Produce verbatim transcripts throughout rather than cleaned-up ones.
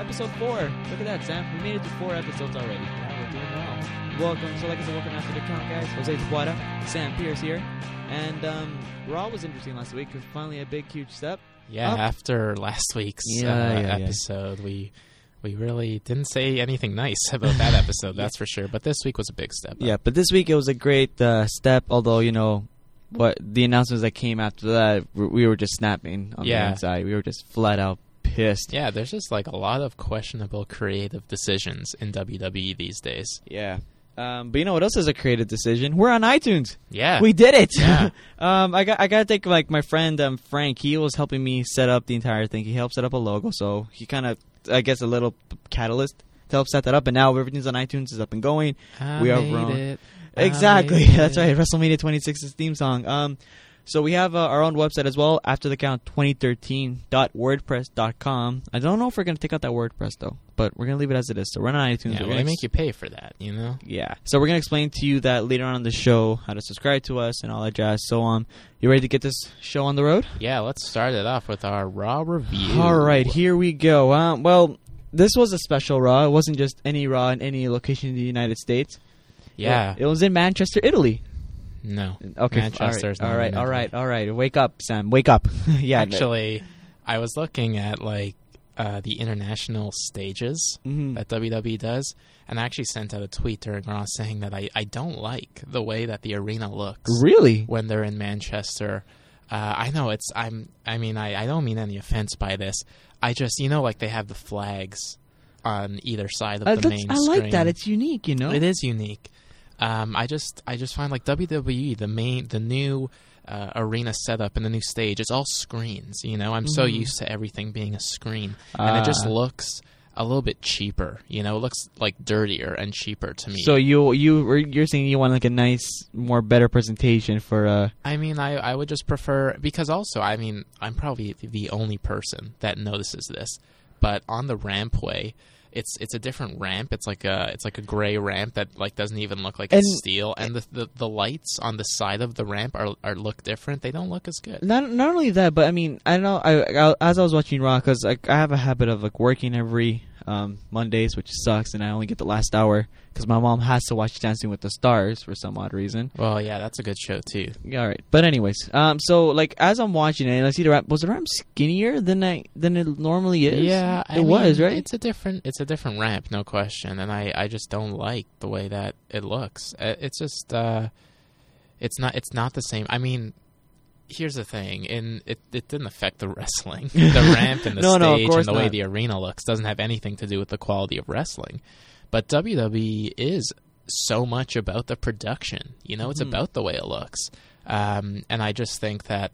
episode four. Look at that, Sam. We made it to four episodes already. Yeah, we're doing well. Welcome. So like I said, welcome after the count, guys. Jose Tabuada, Sam Pierce here. And um, Raw was interesting last week. It was finally a big, huge step. Yeah, up. After last week's Yeah, uh, yeah, yeah. episode, we we really didn't say anything nice about that episode, that's for sure. But this week was a big step up. Yeah, but this week it was a great uh, step, although, you know, what the announcements that came after that, we were just snapping on Yeah. the inside. We were just flat out pissed. Yeah, there's just like a lot of questionable creative decisions in W W E these days. Yeah. Um, but you know what else is a creative decision? We're on iTunes. Yeah. We did it. Yeah. um, I got I got to thank like my friend um, Frank. He was helping me set up the entire thing. He helped set up a logo, so he kind of, I guess, a little catalyst to help set that up. And now everything's on iTunes, is up and going. I we are made grown. it. Exactly. I made That's it. right. WrestleMania twenty-six's theme song. Um, so we have uh, our own website as well, after the count twenty thirteen dot wordpress dot com. I don't know if we're going to take out that WordPress, though, but we're going to leave it as it is. So we're on iTunes. Yeah, We're well, gonna they ex- make you pay for that, you know? Yeah. So we're going to explain to you that later on in the show, how to subscribe to us and all that jazz. So, um, you ready to get this show on the road? Yeah, let's start it off with our Raw review. All right, here we go. Um, well, this was a special Raw. It wasn't just any Raw in any location in the United States. Yeah. It, it was in Manchester, Italy. No. Okay. Manchester's all not right. in All right. Italy. All right. All right. Wake up, Sam. Wake up. yeah. Actually, I was looking at like uh, the international stages Mhm. that W W E does, and I actually sent out a tweet during Raw saying that I, I don't like the way that the arena looks Really? when they're in Manchester. Uh, I know it's I'm I mean I, I don't mean any offense by this. I just you know like they have the flags on either side of Uh, the that's- main I screen. like that. It's unique, you know. It is unique. Um, I just I just find like W W E the main the new uh, arena setup and the new stage, it's all screens. You know, I'm so Mhm. used to everything being a screen, and it just Ah. looks a little bit cheaper. You know, it looks like dirtier and cheaper to me. So you you were- you're saying you want like a nice, more better presentation for uh. I mean, I I would just prefer because also I mean I'm probably the only person that notices this, but on the rampway. It's it's a different ramp. It's like a it's like a gray ramp that like doesn't even look like And- it's steel. And the, the the lights on the side of the ramp are are look different. They don't look as good. Not not only that, but I mean, I know I, I as I was watching Raw, because I, I have a habit of like working every um, Mondays, which sucks, and I only get the last hour because my mom has to watch Dancing with the Stars for some odd reason. Well, yeah, that's a good show too. Yeah, all right, but anyways, um, so like as I'm watching it, and I see the ramp, was the ramp skinnier than I than it normally is? Yeah, I it was mean, right. It's a different it's a different ramp, no question. And I, I just don't like the way that it looks. Uh, It's just uh, it's not it's not the same. I mean. Here's the thing, and it, it didn't affect the wrestling. The ramp and the No, no, of stage course and the way not. the arena looks doesn't have anything to do with the quality of wrestling. But W W E is so much about the production. You know, it's Mhm. about the way it looks. Um, and I just think that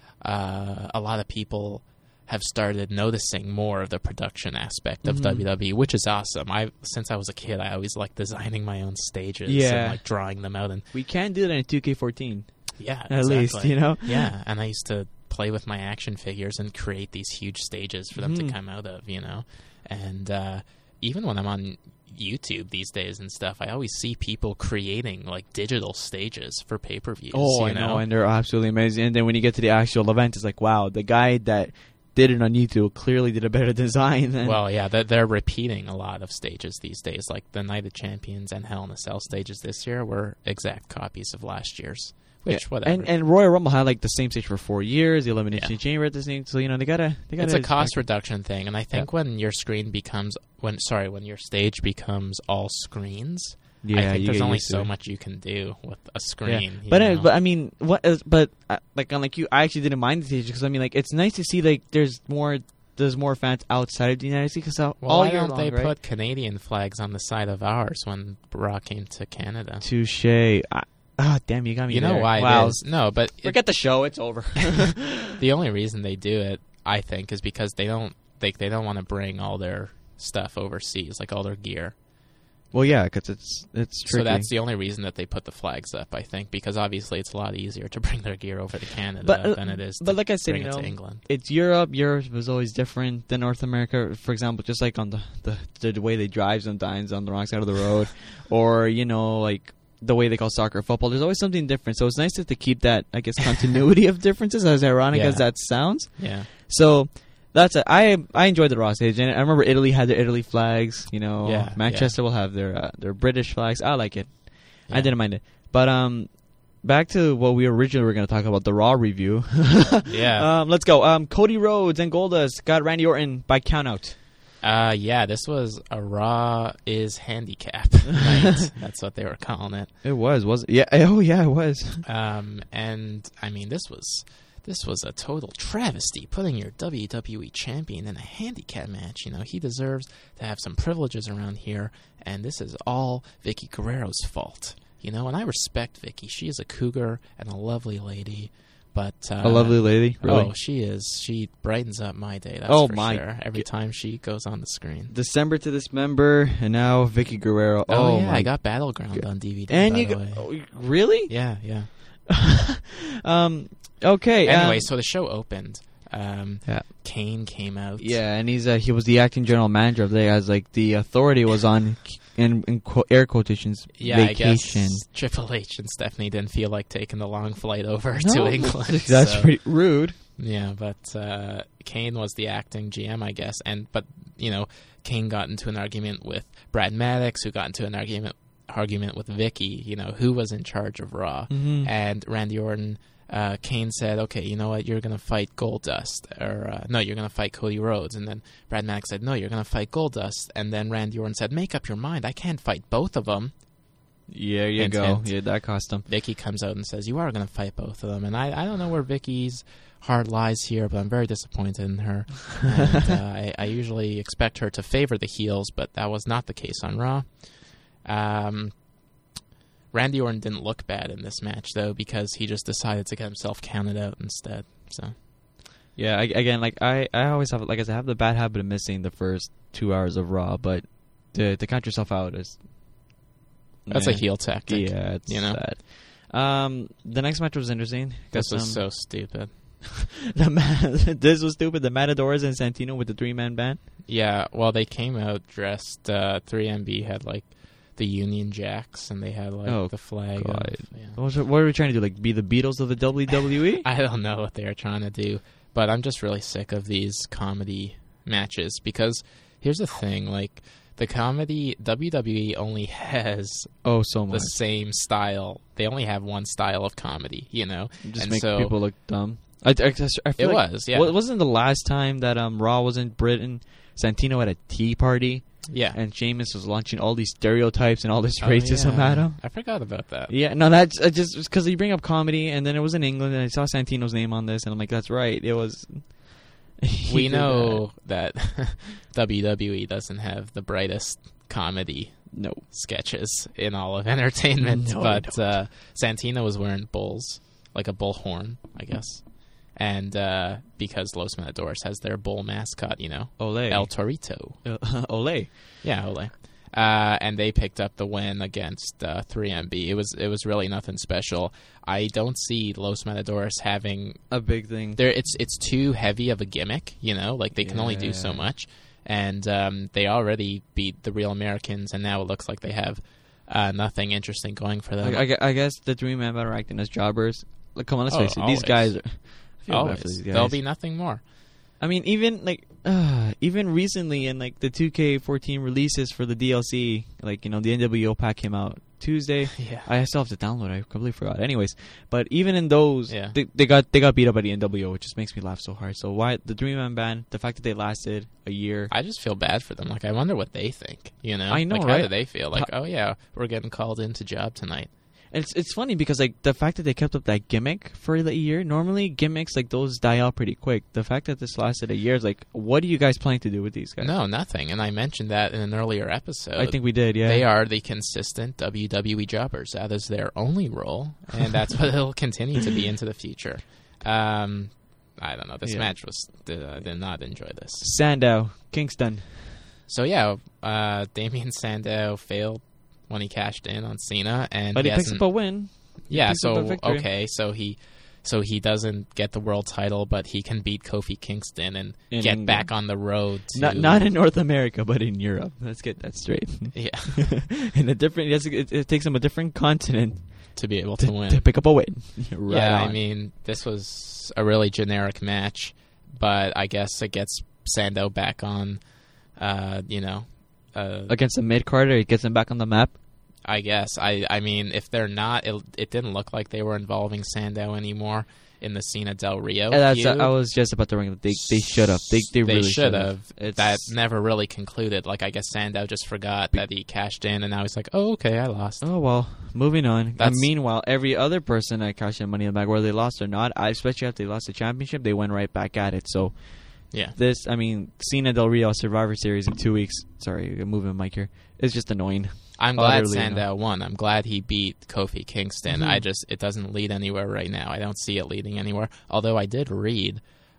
uh, a lot of people have started noticing more of the production aspect of Mhm. W W E, which is awesome. I since I was a kid, I always liked designing my own stages Yeah. and like drawing them out. And We can do that in two K fourteen, yeah, at least, exactly. you know. Yeah, and I used to play with my action figures and create these huge stages for them Mhm. to come out of, you know. And uh, even when I'm on YouTube these days and stuff, I always see people creating like digital stages for pay-per-views. Oh, you I know, know, and they're absolutely amazing. And then when you get to the actual event, it's like, wow, the guy that did it on YouTube clearly did a better design than. Well, yeah, they're, they're repeating a lot of stages these days. Like the Night of Champions and Hell in a Cell stages this year were exact copies of last year's. Which, Yeah. whatever. And and Royal Rumble had like the same stage for four years. The Elimination Yeah. Chamber at the same. So you know they gotta they gotta. it's a cost reduction thing, and I think Yeah. when your screen becomes when sorry when your stage becomes all screens, Yeah, I think you there's get only used to so it. much you can do with a Yeah. screen. you But uh, know? but I mean, what? Is, but uh, like unlike you, I actually didn't mind the stage because I mean, like it's nice to see like there's more there's more fans outside of the United States because all well, why year don't long, they right? put Canadian flags on the side of ours when Raw came to Canada? Touche. Ah, oh, damn, you got me. You know there. why Wow. it is? No, but it, Forget the show. It's over. the only reason they do it, I think, is because they don't they they don't want to bring all their stuff overseas, like all their gear. Well, yeah, because it's it's tricky. So that's the only reason that they put the flags up, I think, because obviously it's a lot easier to bring their gear over to Canada But, uh, than it is to but like I said, bring you it know, to England. it's Europe. Europe was always different than North America. For example, just like on the, the the way they drive sometimes on the wrong side of the road, or you know, like the way they call soccer or football. There's always something different. So it's nice to, to keep that, I guess, continuity of differences, as ironic Yeah. as that sounds. Yeah. So That's it. I I enjoyed the Raw stage, and I remember Italy had their Italy flags. You know, Yeah, Manchester will have their uh, their British flags. I like it. Yeah. I didn't mind it. But um, back to what we originally were going to talk about, the Raw review. Yeah. Um, let's go. Um, Cody Rhodes and Goldust got Randy Orton by countout. Uh, yeah, this was a Raw is handicap night. That's what they were calling it. It was, was it? Yeah. Oh, yeah, it was. Um, and I mean, this was this was a total travesty, putting your W W E champion in a handicap match. You know, he deserves to have some privileges around here, and this is all Vicky Guerrero's fault. You know, and I respect Vicky. She is a cougar and a lovely lady. But uh, A lovely lady, really. Oh, she is. She brightens up my day. That's Oh, for my sure. Every g- time she goes on the screen. December to Dismember, and now Vicky Guerrero. Oh, Oh, yeah, my I got Battleground on D V D. And by you the got, way. oh, really? Yeah, yeah. um. Okay. Anyway, um, so the show opened. Um, Yeah. Kane came out. Yeah, and he's uh, he was the acting general manager of the as like the authority was on in, in quote, air quotations Yeah, vacation. I guess Triple H and Stephanie didn't feel like taking the long flight over No, to England. That's so- pretty rude. Yeah, but uh, Kane was the acting G M, I guess, and but you know, Kane got into an argument with Brad Maddox, who got into an argument argument with Vicky. You know, who was in charge of Raw, Mhm. and Randy Orton. Uh, Kane said, "Okay, you know what? You're gonna fight Goldust, or uh, no, you're gonna fight Cody Rhodes." And then Brad Maddox said, "No, you're gonna fight Goldust." And then Randy Orton said, "Make up your mind. I can't fight both of them." Yeah, you Hint, go. hint. Yeah, that cost him. Vicky comes out and says, "You are gonna fight both of them." And I, I don't know where Vicky's heart lies here, but I'm very disappointed in her. And uh, I, I usually expect her to favor the heels, but that was not the case on Raw. Um. Randy Orton didn't look bad in this match, though, because he just decided to get himself counted out instead. So, Yeah, I, again, like I, I always have like I said, I have the bad habit of missing the first two hours of Raw, but to to count yourself out is that's yeah. a heel tactic. Yeah, it's you know? sad. Um, the next match was interesting. This Got was some- so stupid. the ma- this was stupid. The Matadors and Santino with the three man band. Yeah, well, they came out dressed. Uh, three M B had, like, the Union Jacks, and they had, like, Oh, the flag. God. Of, yeah. What, was it, what are we trying to do? Like be the Beatles of the W W E? I don't know what they're trying to do, but I'm just really sick of these comedy matches because here's the thing, like the comedy W W E only has Oh, so the much. same style. They only have one style of comedy, you know. Just and make so people look dumb. I, I, I feel it like, was, yeah, wa- wasn't the last time that um Raw was in Britain? Santino had a tea party, yeah. and Sheamus was launching all these stereotypes and all this Oh, racism yeah. at him. I forgot about that. Yeah, no, that's uh, just because you bring up comedy, and then it was in England, and I saw Santino's name on this, and I'm like, that's right, it was. he We did know that W W E doesn't have the brightest comedy that. No. sketches in all of entertainment, No, but uh, Santino was wearing bulls, like a bull horn, I guess. And uh, because Los Matadores has their bull mascot, you know, Ole. El Torito. Uh, Ole. Yeah, Ole. Uh, and they picked up the win against uh, three M B. It was it was really nothing special. I don't see Los Matadores having A big thing. there. It's it's too heavy of a gimmick, you know. Like they can only do so Yeah. much, and um, they already beat the Real Americans, and now it looks like they have uh, nothing interesting going for them. I, I gue- I guess the three men are acting as jobbers. Like, come on, let's Oh, face it. always. These guys. Are, I feel bad Always, for these guys. there'll be nothing more. I mean, even like, uh, even recently in like the two K fourteen releases for the D L C, like, you know, the N W O pack came out Tuesday. Yeah. I still have to download it. I completely forgot. Anyways, but even in those, Yeah. they, they got they got beat up by the N W O, which just makes me laugh so hard. So why the three man band? The fact that they lasted a year. I just feel bad for them. Like, I wonder what they think, you know? I know, like, right? How do they feel? Like, oh, yeah, we're getting called into job tonight. And it's it's funny because like the fact that they kept up that gimmick for the year. Normally gimmicks like those die out pretty quick. The fact that this lasted a year is like, what do you guys plan to do with these guys? No, nothing. And I mentioned that in an earlier episode. I think we did. Yeah, They are the consistent W W E jobbers. That is their only role, and that's what it'll continue to be into the future. Um, I don't know. This Yeah. match was... Did, I did not enjoy this. Sandow, Kingston. So, yeah, uh, Damian Sandow failed when he cashed in on Cena, and But he, picks hasn't- up a win. He Yeah, picks up a so victory. okay, so he so he doesn't get the world title, but he can beat Kofi Kingston and In get England. back on the road to Not not in North America, but in Europe. Let's get that straight. yeah, in a different, yes, it, it takes him a different continent to be able to, to win. to pick up a win. Right yeah, on. I mean, this was a really generic match. but I guess it gets Sandow back on, uh, you know, uh, against the mid carder, it gets him back on the map. I guess. I, I mean, if they're not, it, it didn't look like they were involving Sandow anymore in the Cena Del Rio And that's, feud. I was just about to ring. They they should have. They they, They really should should have. It's That never really concluded. Like, I guess Sandow just forgot that he cashed in, and now he's like, oh, okay, I lost. Oh, well, moving on. And That's- meanwhile, every other person that cashed in Money in the Bank, whether they lost or not, I, especially after they lost the championship, they went right back at it. So, Yeah. this, I mean, Cena Del Rio Survivor Series in two weeks. Sorry, I'm moving mic here. It's just annoying. I'm glad Utterly Sandow won. I'm glad he beat Kofi Kingston. Mhm. I just, it doesn't lead anywhere right now. I don't see it leading anywhere. Although I did read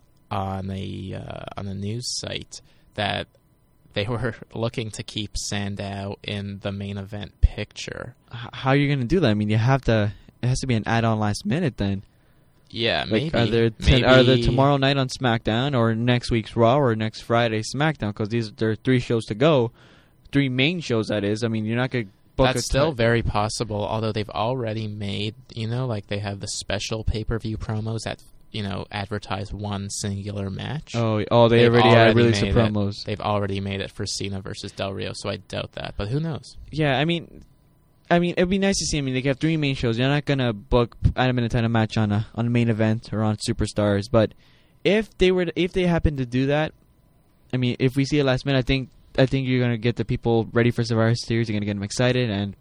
on a uh, on a news site that they were looking to keep Sandow in the main event picture. H- how are you going to do that? I mean, you have to, it has to be an add-on last minute then. Yeah, Like, maybe. are there, maybe ten, are there tomorrow night on SmackDown or next week's Raw or next Friday SmackDown? Because these there are three shows to go, three main shows. That is, I mean, you're not going to book. That's a still ti- very possible, although they've already made, you know, like they have the special pay-per-view promos that, you know, advertise one singular match. Oh, oh, they They've already, had already released the made it. promos. They've already made it for Cena versus Del Rio, so I doubt that. But who knows? Yeah, I mean, I mean, it'd be nice to see. I mean, they have three main shows. You're not gonna book Adam and a title match on a on a main event or on Superstars. But if they were, to, if they happen to do that, I mean, if we see it last minute, I think I think you're gonna get the people ready for Survivor Series. You're gonna get them excited, and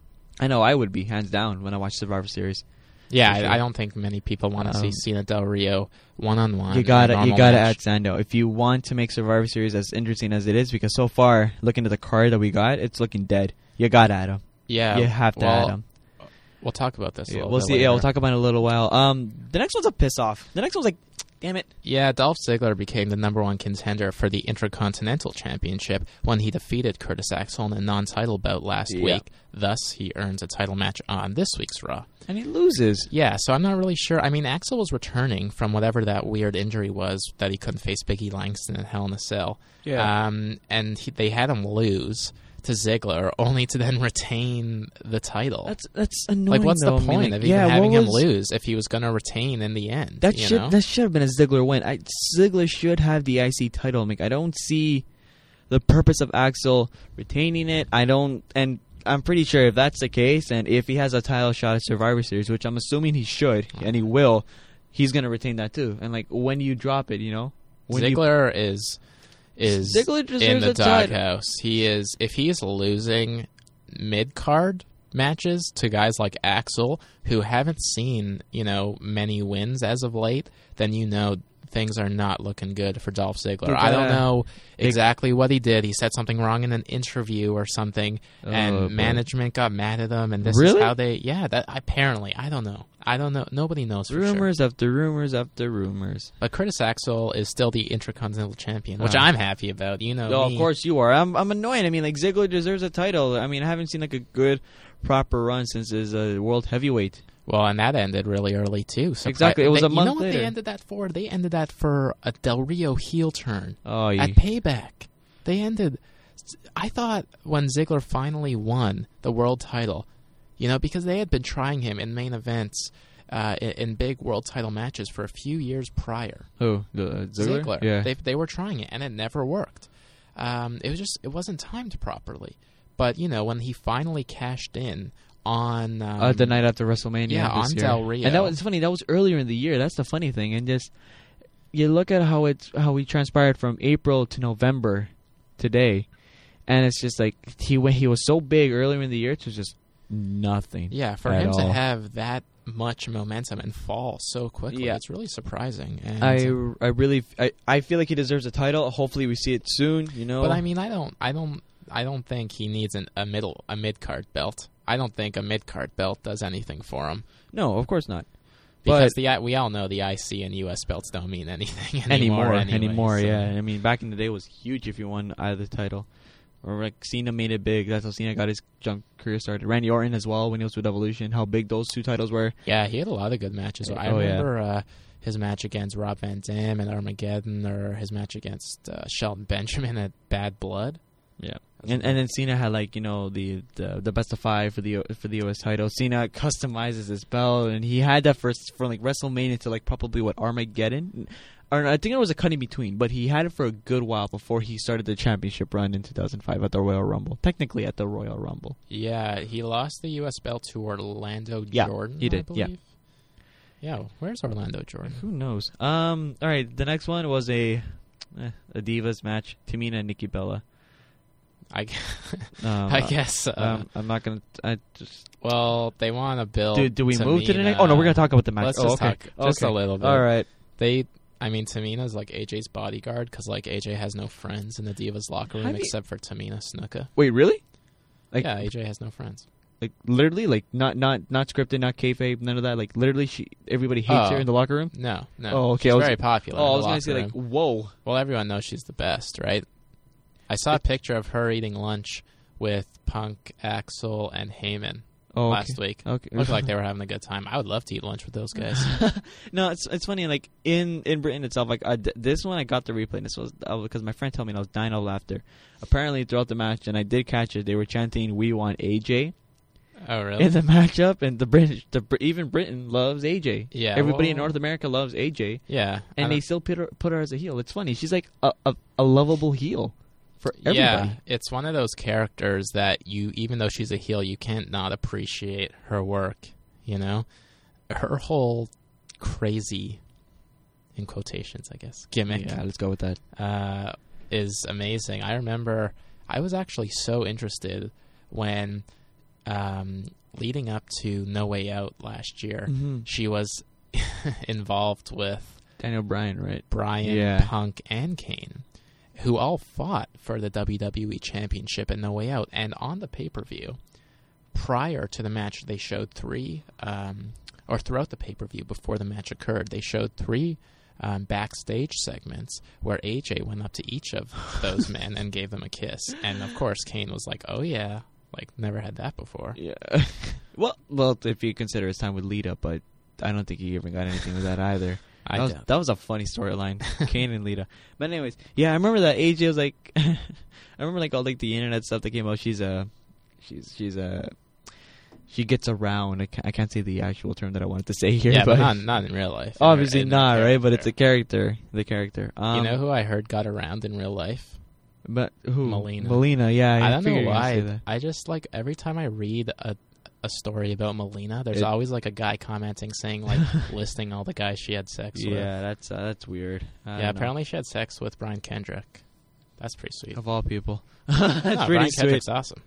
I know I would be hands down when I watch Survivor Series. Yeah, For sure. I, I don't think many people want to Um, see Cena Del Rio one on one. You gotta, you gotta add Sandow if you want to make Survivor Series as interesting as it is. Because so far, looking at the card that we got, it's looking dead. You gotta add him. Yeah, You have to well, add him. We'll talk about this. A Yeah, little we'll bit see. Later. Yeah, we'll talk about it in a little while. Um, the next one's a piss off. The next one's like, damn it. Yeah, Dolph Ziggler became the number one contender for the Intercontinental Championship when he defeated Curtis Axel in a non-title bout last Yeah. week. Thus, he earns a title match on this week's Raw. And he loses. Yeah, so I'm not really sure. I mean, Axel was returning from whatever that weird injury was that he couldn't face Biggie Langston in Hell in a Cell. Yeah. Um, and he, they had him lose to Ziggler, only to then retain the title. That's that's annoying. like, what's though. the I mean, point like, of yeah, even having what him was- lose if he was going to retain in the end? That you should know? that should have been a Ziggler win. I, Ziggler should have the I C title. Like, I don't see the purpose of Axel retaining it. I don't, and I'm pretty sure if that's the case, and if he has a title shot at Survivor Series, which I'm assuming he should, and he will, he's gonna retain that too. And like, when you drop it, you know, when you Ziggler is is Ziggler deserves in the a title. doghouse. He is if he is losing mid card matches to guys like Axel who haven't seen, you know, many wins as of late, then you know things are not looking good for Dolph Ziggler. They I don't gotta- know exactly what he did. He said something wrong in an interview or something, Oh, and boy. management got mad at him. And this Really? is how they, yeah, that apparently, I don't know. I don't know. Nobody knows for sure. rumors after rumors after rumors. But Curtis Axel is still the Intercontinental Champion, which Uh. I'm happy about. You know, Oh, me. of course you are. I'm I'm annoyed. I mean, like, Ziggler deserves a title. I mean, I haven't seen like a good, proper run since his uh, world heavyweight. Well, and that ended really early too. Surpri- Exactly. It was they- a month You know what later. they ended that for? They ended that for a Del Rio heel turn Oh, yeah. at Payback. They ended. I thought when Ziggler finally won the world title, you know, because they had been trying him in main events, uh, in, in big world title matches for a few years prior. Who? The uh, Ziggler? Yeah. They they were trying it, and it never worked. Um, it was just it wasn't timed properly. But you know, when he finally cashed in on um, uh, the night after WrestleMania. yeah, this on year. Del Rio. And that was it's funny. That was earlier in the year. That's the funny thing. And just you look at how it's how we transpired from April to November today, and it's just like he went. He was so big earlier in the year. It was just nothing. yeah, for at him to all. have that much momentum and fall so quickly, Yeah. it's really surprising. And, I, I really I, I feel like he deserves a title. Hopefully we see it soon. You know. but I mean, I don't, I don't, I don't think he needs an, a middle, a mid card belt. I don't think a mid card belt does anything for him. no, of course not. Because But- the we all know the I C and U S belts don't mean anything anymore. Anymore, anyway, anymore, so- yeah. I mean, back in the day, it was huge if you won either title. Or like Cena made it big. That's how Cena got his jump career started. Randy Orton as well when he was with Evolution. How big those two titles were. Yeah, he had a lot of good matches. I Oh, yeah. remember uh, his match against Rob Van Dam at Armageddon, or his match against uh, Shelton Benjamin at Bad Blood. Yeah, and and then Cena had like you know the, the the best of five for the for the U S title. Cena customizes his belt, and he had that for for like WrestleMania to like probably what Armageddon. or I think it was a cut in between, but he had it for a good while before he started the championship run in two thousand five at the Royal Rumble. Technically at the Royal Rumble. Yeah, he lost the U S belt to Orlando Yeah, Jordan. he did, I yeah. believe. Yeah, where's Orlando Jordan? Who knows? Um. All right. The next one was a eh, a Divas match. Tamina and Nikki Bella. I, g- Um, I guess. Uh, Um, I'm not gonna. I just. well, they want to build. Do, do we move to the Tamina. next? Oh no, we're gonna talk about the match. Let's oh, just okay. talk just okay. a little bit. All right. They, I mean, Tamina's like A J's bodyguard because like A J has no friends in the Divas locker room How do you- except for Tamina Snuka. Wait, really? Like, Yeah, A J has no friends. like literally, like not not not scripted, not kayfabe, none of that. Like literally, she everybody hates Oh. her in the locker room. No, no. Oh, okay, She's I was- very popular. Oh, in I the was gonna locker say like, room. whoa. Well, everyone knows she's the best, right? I saw a picture of her eating lunch with Punk, Axel, and Heyman Oh, last okay. week. Okay. Looked like they were having a good time. I would love to eat lunch with those guys. No, it's it's funny. Like in, in Britain itself, like I d this one I got the replay. And this was uh, because my friend told me and I was dying of laughter. Apparently, throughout the match, and I did catch it, they were chanting "We want A J" Oh, really? in the matchup, and the British, the Br- even Britain loves A J. Yeah, everybody in well- North America loves A J, yeah. I and they don't- still put her put her as a heel. It's funny. She's like a a, a lovable heel for everybody. Yeah, it's one of those characters that you, even though she's a heel, you can't not appreciate her work, you know? Her whole crazy, in quotations, I guess, gimmick Yeah, let's go with that. uh, is amazing. I remember I was actually so interested when, um, leading up to No Way Out last year, Mhm. she was involved with Daniel Bryan, right? Bryan, Yeah. Punk, and Kane, who all fought for the W W E Championship at No Way Out. And on the pay-per-view, prior to the match, they showed three, um, or throughout the pay-per-view before the match occurred, they showed three um, backstage segments where A J went up to each of those men and gave them a kiss. And, of course, Kane was like, oh, yeah, like, never had that before. Yeah. well, well, if you consider his time with Lita, but I don't think he even got anything with that either. I That was, doubt. that was a funny storyline, Kane and Lita. But anyways, yeah, I remember that A J was like, I remember like all like the internet stuff that came out. She's a, she's she's a, she gets around. I can't, I can't say the actual term that I wanted to say here. Yeah, but, but not, not in real life. obviously In- in not, right? But character. it's a character, the character. Um, You know who I heard got around in real life? but who? Melina. Melina, yeah. I don't know figured you were gonna say why. that. I just like every time I read a a story about Melina, there's It- always like a guy commenting saying like listing all the guys she had sex with. Yeah, that's uh, that's weird. I Yeah, don't know. apparently she had sex with Brian Kendrick. That's pretty sweet. Of all people, that's No, pretty Brian sweet. Kendrick's awesome.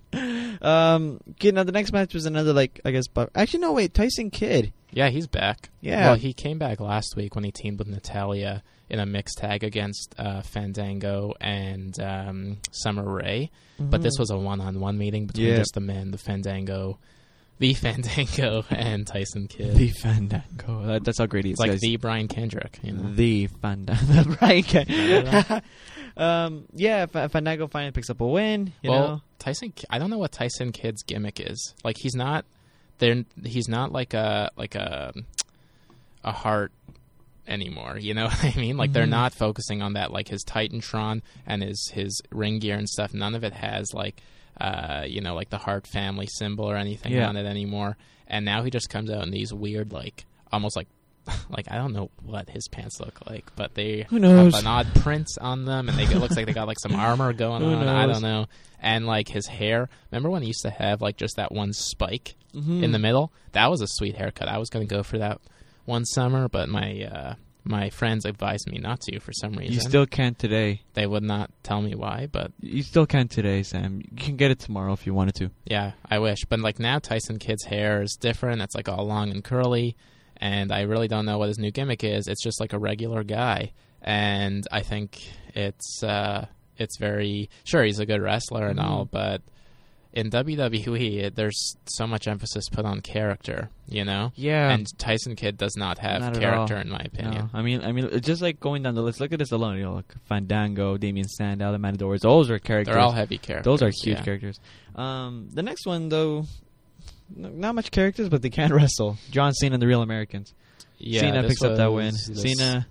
Um, okay, now the next match was another like I guess, but actually no, wait, Tyson Kidd. Yeah, he's back. Yeah. Well, he came back last week when he teamed with Natalia in a mixed tag against uh, Fandango and um, Summer Rae. But this was a one-on-one meeting between Yeah. just the men, the Fandango, the Fandango, and Tyson Kidd. The Fandango. That, that's how great he is. It's like guys. the Brian Kendrick, you know. The Fandango. Right. Remember um. Yeah. F- Fandango finally picks up a win. You well, know. Tyson, I don't know what Tyson Kidd's gimmick is. Like he's not, there. He's not like a like a a heart anymore. You know what I mean? Like they're Mhm. not focusing on that. Like his Titantron and his his ring gear and stuff. None of it has like, uh, you know, like the Hart family symbol or anything Yeah. on it anymore. And now he just comes out in these weird, like almost like. Like I don't know what his pants look like, but they Who knows? have an odd print on them, and they it looks like they got like some armor going Who on. I knows? don't know. And like his hair, remember when he used to have like just that one spike Mhm. in the middle? That was a sweet haircut. I was going to go for that one summer, but my uh, my friends advised me not to for some reason. You still can't today. They would not tell me why, but You still can't today, Sam. You can get it tomorrow if you wanted to. yeah, I wish. But like now, Tyson Kidd's hair is different. It's like all long and curly. And I really don't know what his new gimmick is. It's just like a regular guy, and I think it's uh, it's very sure he's a good wrestler and all, Mhm. but in W W E it, there's so much emphasis put on character, you know. Yeah. And Tyson Kidd does not have Not at character, all. in my opinion. No, I mean, I mean, it's just like going down the list. Look at this alone. You know, like Fandango, Damien Sandow, the Matadors. Those are characters. They're all heavy characters. Those are huge yeah. characters. Um, the next one, though, n- not much characters, but they can wrestle. John Cena and the Real Americans. Yeah, Cena this picks up that was- win. this- Cena.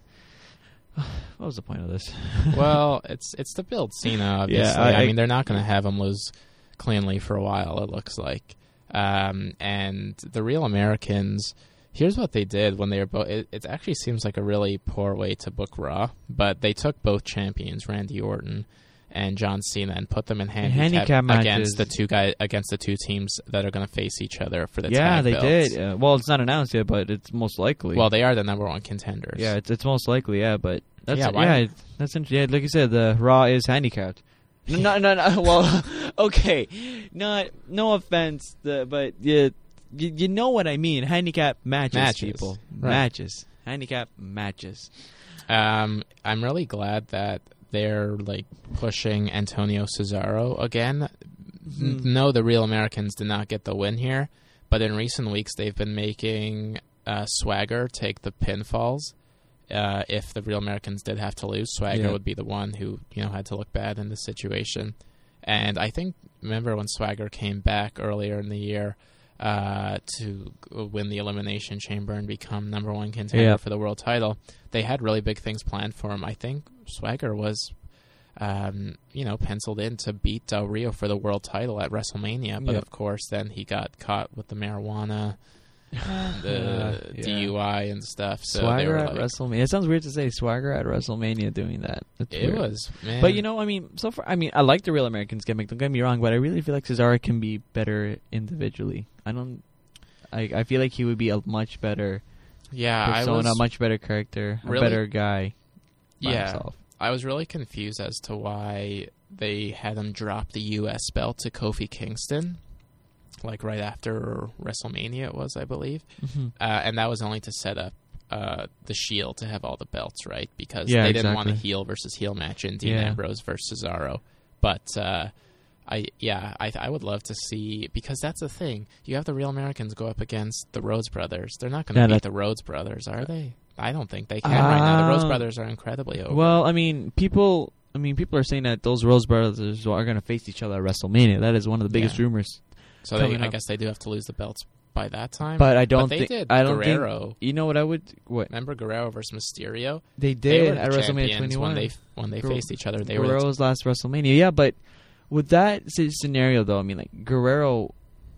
What was the point of this? Well, it's it's to build Cena. Obviously, Yeah, I- I, I- mean they're not going to have him lose cleanly for a while. It looks like, um, and the Real Americans. Here's what they did when they were both. It, it actually seems like a really poor way to book Raw, but they took both champions, Randy Orton and John Cena, and put them in handicap, handicap against the two guys against the two teams that are going to face each other for the yeah, tag they belts. did. Uh, well, it's not announced yet, but it's most likely. Well, they are the number one contenders. yeah, it's it's most likely. Yeah, but that's Yeah, yeah, why- yeah that's interesting. Yeah, like you said, the Raw is handicapped. No, no, no. Well, okay, not no offense, the, but yeah. You, you know what I mean? Handicap matches, Matches. people. Right. Matches. Handicap matches. Um, I'm really glad that they're like pushing Antonio Cesaro again. Hmm. No, the Real Americans did not get the win here, but in recent weeks they've been making uh, Swagger take the pinfalls. Uh, if the Real Americans did have to lose, Swagger Yeah. would be the one who you know had to look bad in this situation. And I think remember when Swagger came back earlier in the year. Uh, to win the Elimination Chamber and become number one contender Yeah. for the world title. They had really big things planned for him. I think Swagger was, um, you know, penciled in to beat Del Rio for the world title at WrestleMania, but Yeah. of course then he got caught with the marijuana, the Uh, yeah. D U I and stuff. So they Swagger were at like, WrestleMania. It sounds weird to say Swagger at WrestleMania doing that. That's it weird. was, man. But you know, I mean, so far, I mean, I like the Real Americans gimmick. Don't get me wrong, but I really feel like Cesaro can be better individually. I don't. I I feel like he would be a much better yeah, I persona, was a much better character, really- a better guy. By Yeah. himself. I was really confused as to why they had him drop the U S belt to Kofi Kingston, like right after WrestleMania it was, I believe. Mm-hmm. Uh, and that was only to set up uh, the Shield to have all the belts, right? Because Yeah, they didn't want a exactly. heel versus heel match in Dean Yeah. Ambrose versus Cesaro. But uh, I, yeah, I, I would love to see, because that's the thing. You have the Real Americans go up against the Rhodes Brothers. They're not going to Yeah, beat that- the Rhodes Brothers, are they? I don't think they can right now. The Rhodes Um, Brothers are incredibly over. Well, I mean, people. I mean, people are saying that those Rose brothers are going to face each other at WrestleMania. That is one of the biggest Yeah. rumors. So they, coming I up. guess they do have to lose the belts by that time. But I don't they think. did I don't Guerrero. think. You know what I would? What Remember Guerrero versus Mysterio? they They did were the at WrestleMania champions twenty-one when they when they Guer- faced each other. They were the Guerrero's last WrestleMania. Yeah, but with that s- scenario, though, I mean, like Guerrero,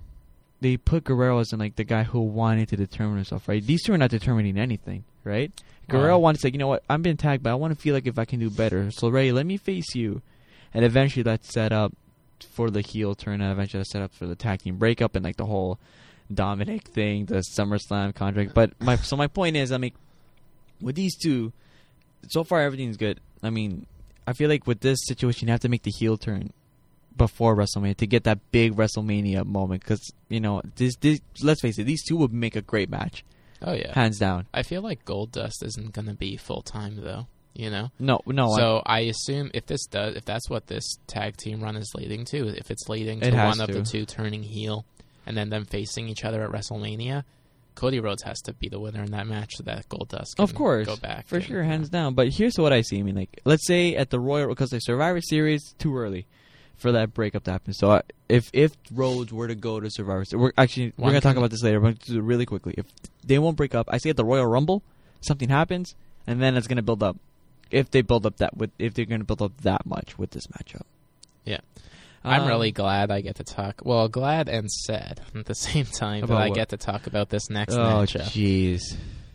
they put Guerrero as in like the guy who wanted to determine himself, right? These two are not determining anything, right? Guerrero Wow. wanted to say, you know what, I'm being tagged, but I want to feel like if I can do better. So Ray, let me face you, and eventually that's set up for the heel turn, and eventually that's set up for the tag team breakup and like the whole Dominic thing, the SummerSlam contract. But my so my point is, I mean, with these two, so far everything's good. I mean, I feel like with this situation, you have to make the heel turn before WrestleMania to get that big WrestleMania moment. Because you know, this, this let's face it, these two would make a great match, Oh yeah. hands down. I feel like Goldust isn't going to be full time though. You know. No, no. So I assume if this does, if that's what this tag team run is leading to, if it's leading It to has one of the to. two turning heel, and then them facing each other at WrestleMania, Cody Rhodes has to be the winner in that match so that Goldust can Of course, go back for and, sure, uh, hands down. But here's what I see. I mean, like, let's say at the Royal, because the Survivor Series too early for that breakup to happen. So uh, if if Rhodes were to go to Survivor Series, we're actually we're One gonna talk can- about this later. But to do it really quickly, if they won't break up, I say at the Royal Rumble, something happens, and then it's gonna build up. If they build up that with, if they're gonna build up that much with this matchup. Yeah. I'm Um, really glad I get to talk. Well, glad and sad at the same time that About I what? get to talk about this next Oh matchup. jeez,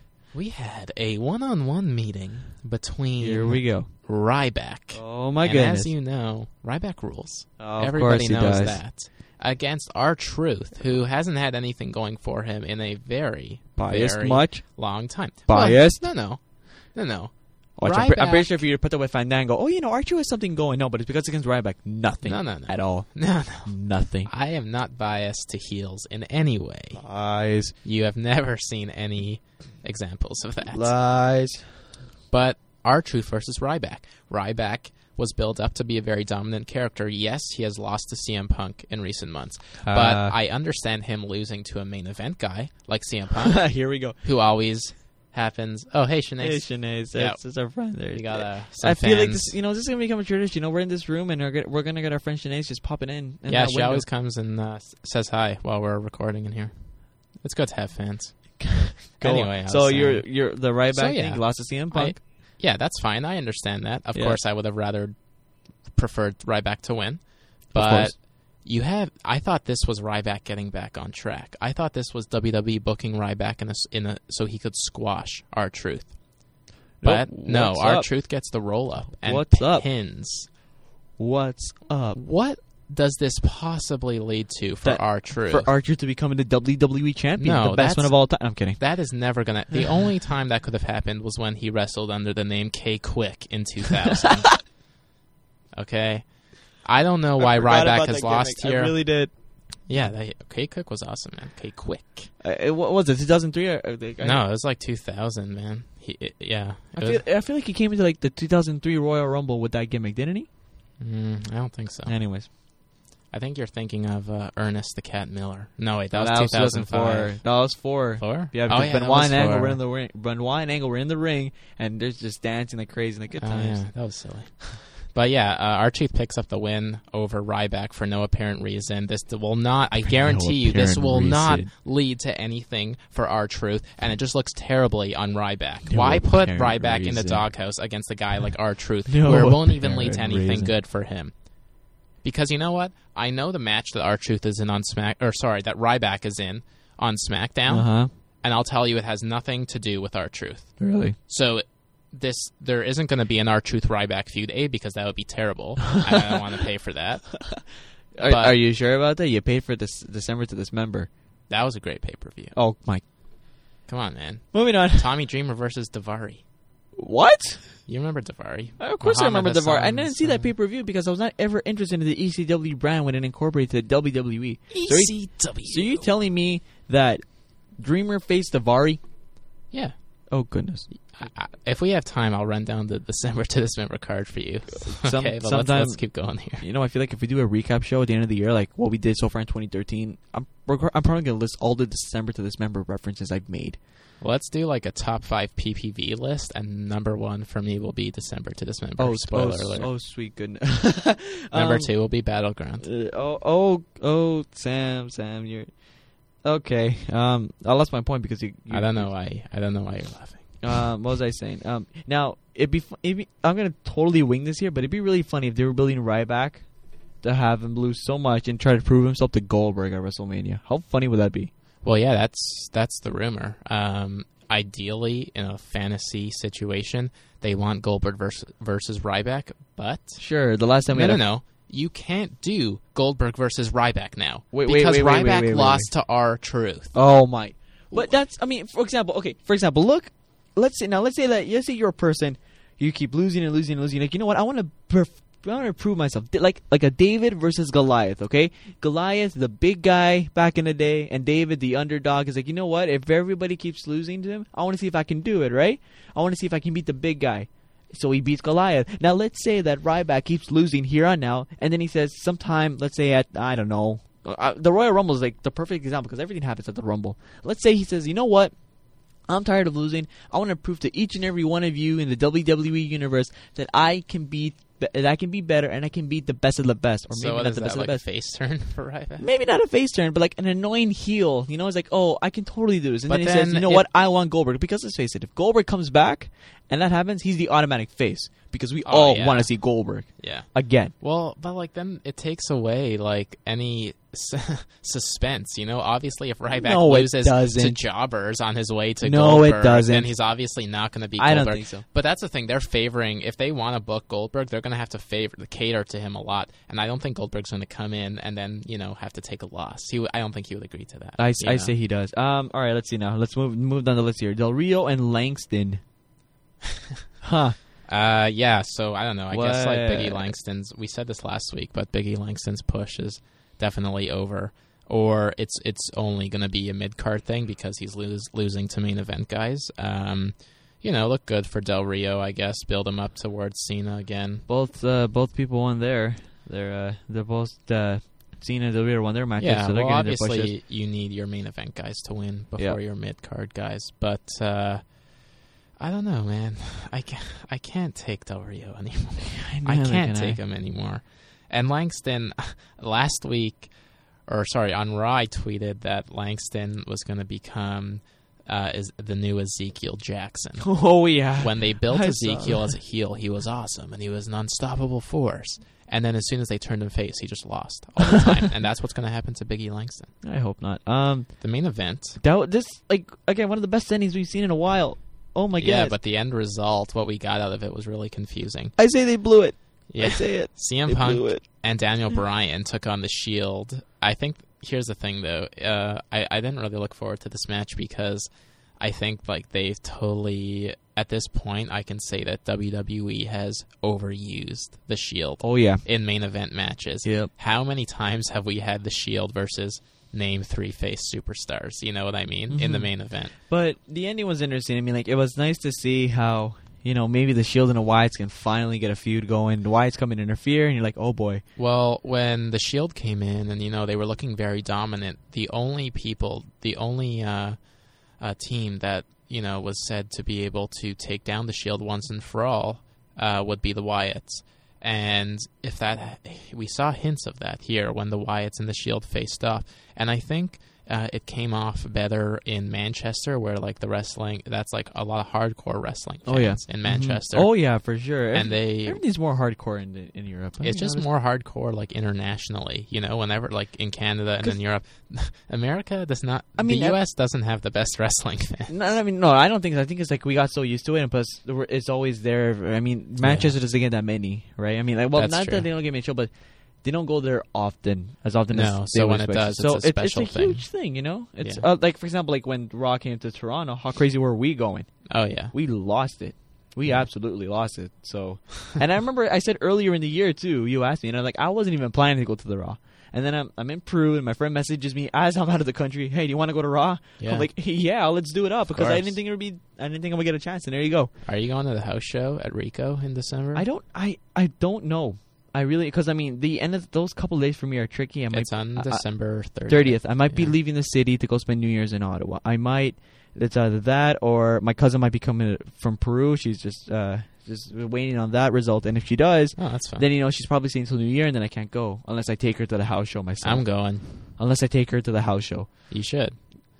We had a one-on-one meeting between here we go. Ryback. Oh my and goodness! as you know, Ryback rules. Oh, of Everybody course he knows does. that. Against R-Truth, who hasn't had anything going for him in a very, Biased very much? long time. Biased? Well, no, no, no, no. Watch, I'm, pre- I'm pretty Ryback- sure if you put that with Fandango, oh, you know, Archer has something going. No, but it's because it's against Ryback. Nothing. No, no, no. At all. No, no. Nothing. I am not biased to heels in any way. Lies. You have never seen any examples of that. Lies. But R-Truth versus Ryback. Ryback was built up to be a very dominant character. Yes, he has lost to C M Punk in recent months. But Uh. I understand him losing to a main event guy like C M Punk, Here we go. who always happens. Oh, hey, Shanae. Hey, Sinead. Yeah. That's, that's our friend there. We got uh, some I feel like fans. this, you know, this is gonna become a tradition. You know, we're in this room and we're gonna, we're gonna get our friend Sinead just popping in. in Yeah, that she window. always comes and uh, s- says hi while we're recording in here. It's good to have fans. Go Anyway, on. I so was you're saying- you're the Ryback So, yeah. thing lost to C M Punk. Yeah, that's fine. I understand that. Of Yeah. course, I would have rather preferred Ryback to win. Of But course. You have. I thought this was Ryback getting back on track. I thought this was W W E booking Ryback in a, in a so he could squash R-Truth. But Nope. no, What's R-Truth up? Gets the roll up and What's up? pins. What's up? What does this possibly lead to for That- R-Truth? For R-Truth to becoming the W W E champion, No, the best that's- one of all time. I'm kidding. That is never gonna. The only time that could have happened was when he wrestled under the name K Quick in two thousand. Okay, I don't know why Ryback has lost here. I really did. Yeah, they, K Quick was awesome, man. K Quick. Uh, what was it? two thousand three? Or, or they, I, No, it was like two thousand, man. He, it, yeah, I it was- feel, I feel like he came into like the two thousand three Royal Rumble with that gimmick, didn't he? mm, I don't think so. Anyways, I think you're thinking of uh, Ernest the Cat Miller. No, wait, that No, was two thousand four. five. No, that was four. Four? Yeah, oh, because yeah, Benoit that was and Angle four. were in the ring. Benoit and Angle were in the ring, and they're just dancing like crazy, like good Oh, times. yeah, that was silly. But yeah, uh, R-Truth picks up the win over Ryback for no apparent reason. This will not, I For guarantee no you, this apparent will not reason. lead to anything for R-Truth, and it just looks terribly on Ryback. No Why put apparent Ryback in the reason. doghouse against a guy like R-Truth, No where it won't even lead to apparent anything reason. good for him? Because you know what? I know the match that R-Truth is in on Smack, or sorry, that Ryback is in on SmackDown, Uh huh. and I'll tell you, it has nothing to do with R-Truth. Really? So this there isn't going to be an R-Truth Ryback feud, A, because that would be terrible. I don't want to pay for that. Are, But- are you sure about that? You paid for this December to Dismember. That was a great pay-per-view. Oh my! Come on, man. Moving on. Tommy Dreamer versus Daivari. What? You remember Daivari? Of course, Muhammad I remember the V A R. I Hassan's didn't see that son. pay per view because I was not ever interested in the E C W brand when it incorporated the W W E. So, E you- C W. so you telling me that Dreamer faced Daivari? Yeah. Oh goodness! I, I, if we have time, I'll run down the December to Dismember card for you. Some- okay, but let's, sometime- let's keep going here. You know, I feel like if we do a recap show at the end of the year, like what we did so far in twenty thirteen, I'm we're, I'm probably gonna list all the December to Dismember references I've made. Let's do like a top five P P V list, and number one for me will be December to Dismember. Oh, Spoiler oh, alert. oh, sweet goodness! number Um, two will be Battleground. Uh, oh, oh, oh, Sam, Sam, you're okay. Um, I lost my point because you. you I don't know why. I don't know why you're laughing. Um, what was I saying? Um, now it'd be, fu- it'd be. I'm gonna totally wing this here, but it'd be really funny if they were building Ryback to have him lose so much and try to prove himself to Goldberg at WrestleMania. How funny would that be? Well, yeah, that's that's the rumor. Um, ideally, in a fantasy situation, they want Goldberg versus, versus Ryback, but Sure. The last time we no, had no, a- no. You can't do Goldberg versus Ryback now Wait, wait, because wait, wait, Ryback wait, wait, wait, lost to R-Truth. Oh my! But that's. I mean, for example, okay. For example, look. Let's say now. Let's say that. Let's say you're a person. You keep losing and losing and losing. Like, you know what? I want to. Perf- I want to prove myself. Di- Like like a David versus Goliath. Okay, Goliath, the big guy back in the day, and David, the underdog, is like, you know what? If everybody keeps losing to him, I want to see if I can do it. Right? I want to see if I can beat the big guy. So he beats Goliath. Now let's say that Ryback keeps losing here on now, and then he says sometime, let's say at I don't know, uh, the Royal Rumble is like the perfect example because everything happens at the Rumble. Let's say he says, you know what? I'm tired of losing. I want to prove to each and every one of you in the W W E universe that I can beat, that I can be better, and I can beat the best of the best, or maybe So what not is the that, best like of the a best. face turn for Ryback? Maybe not a face turn, but like an annoying heel. You know, it's like, oh, I can totally do this. And But then he says, then you know if- what? I want Goldberg. Because let's face it, if Goldberg comes back and that happens, he's the automatic face because we Oh, all yeah. want to see Goldberg Yeah. again. Well, but like then it takes away like any s- suspense, you know. Obviously, if Ryback No, it loses to doesn't. jobbers on his way to No, it Goldberg, doesn't. then he's obviously not going to be I Goldberg. don't think so. But that's the thing; they're favoring. If they want to book Goldberg, they're going to have to favor, cater to him a lot. And I don't think Goldberg's going to come in and then you know have to take a loss. He, w- I don't think he would agree to that. I, you I know? say he does. Um, all right, let's see now. Let's move move down the list here. Del Rio and Langston. Huh. Uh, yeah. So I don't know. I guess like What? Biggie Langston's. We said this last week, but Biggie Langston's push is definitely over. Or it's it's only going to be a mid card thing because he's lose, losing to main event guys. Um, you know, look good for Del Rio, I guess. Build him up towards Cena again. Both uh, both people won there. They're uh, they're both uh, Cena and Del Rio won their matches. Yeah, so they're well, getting their pushes. obviously you need your main event guys to win before Yeah. your mid card guys. But uh, I don't know, man. I can't, I can't take Del Rio anymore. I Neither can't can I. take him anymore. And Langston, last week, or sorry, on Raw, I tweeted that Langston was going to become uh, is the new Ezekiel Jackson. Oh yeah. When they built I Ezekiel saw as a heel, he was awesome, and he was an unstoppable force. And then as soon as they turned him face, he just lost all the time. And that's what's going to happen to Biggie Langston. I hope not. Um, The main event. that this like again one of the best endings we've seen in a while. Oh my god. Yeah, but the end result, what we got out of it was really confusing. I say they blew it. Yeah. I say it. C M They Punk blew it. and Daniel Bryan took on The Shield. I think, here's the thing, though. Uh, I, I didn't really look forward to this match because I think like they've totally, at this point, I can say that W W E has overused The Shield Oh yeah. in main event matches. Yep. How many times have we had The Shield versus name three face superstars? You know what I mean? Mm-hmm. In the main event. But the ending was interesting. I mean, like it was nice to see how you know maybe the Shield and the Wyatts can finally get a feud going. The Wyatts come and interfere, and you're like, oh boy. Well, when The Shield came in and, you know, they were looking very dominant, the only people, the only uh, uh, team that, you know, was said to be able to take down The Shield once and for all uh, would be the Wyatts. And if that, we saw hints of that here when the Wyatts and The Shield faced off. And I think uh, it came off better in Manchester, where like the wrestling, that's like a lot of hardcore wrestling fans Oh yeah. in Manchester. Mm-hmm. Oh yeah, for sure. And they, everything's more hardcore in the, in Europe. I it's mean, just honestly. more hardcore, like internationally, you know. Whenever, like in Canada and in Europe, America does not. I mean, the ev- U S doesn't have the best wrestling fans. No, I mean, no, I don't think. I think it's like we got so used to it, and plus we're- it's always there. I mean, Manchester Yeah. doesn't get that many, right? I mean, like, well, That's not true. that they don't get many show, but they don't go there often, as often No, as they so would when it expect. does, so it's a special it's a thing. huge thing, you know. It's Yeah. uh, like, for example, like when Raw came to Toronto, how crazy were we going? Oh yeah, We lost it. We Yeah. absolutely lost it. So, and I remember I said earlier in the year too. You asked me, and I'm like, I wasn't even planning to go to the Raw. And then I'm I'm in Peru, and my friend messages me as I'm out of the country. Hey, do you want to go to Raw? Yeah. I'm like, yeah, let's do it up because I course. didn't think it would be. I didn't think I would get a chance, and there you go. Are you going to the house show at Rico in December? I don't. I I don't know. I really because I mean the end of those couple days for me are tricky. I might It's on uh, December thirtieth. thirtieth. I might be Yeah. leaving the city to go spend New Year's in Ottawa. I might. It's either that or my cousin might be coming from Peru. She's just uh, just waiting on that result. And if she does, Oh, that's fine. then you know she's probably staying until New Year, and then I can't go unless I take her to the house show myself. I'm going. Unless I take her to the house show. You should.